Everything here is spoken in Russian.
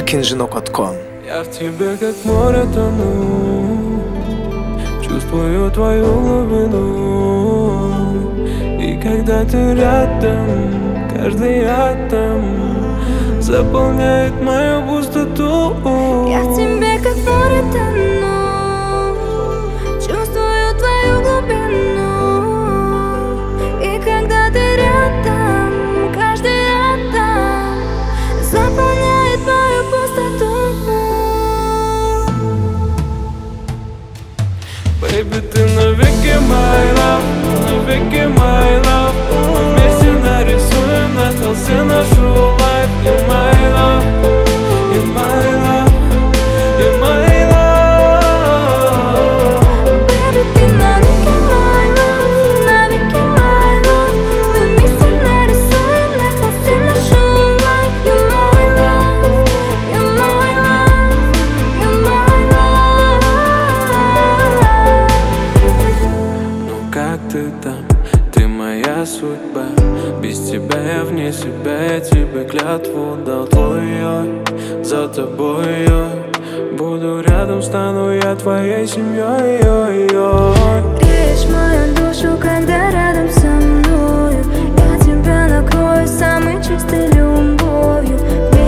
kinjino.com. Я в тебе как море тону, чувствую твою глубину. И когда ты рядом, каждый атом заполняет мою пустоту. Я в тебе как море тону, чувствую твою глубину. И когда ты рядом, каждый атом заполняет мою пустоту. Baby, ты навеки my love, навеки my love. Мы вместе нарисуем на холсте нашу life. You're my love, you're my love, you're my love. Baby, ты навеки my love, навеки my love. Мы вместе нарисуем на холсте нашу life. You're my love, you're my love, you're my love. Ну как ты там? Ты моя судьба. Без тебя я вне себя, я тебе клятву дал. Твоей, за тобой я буду рядом, стану я твоей семьей. Греешь мою душу, когда рядом со мною. Я тебя накрою самой чистой любовью.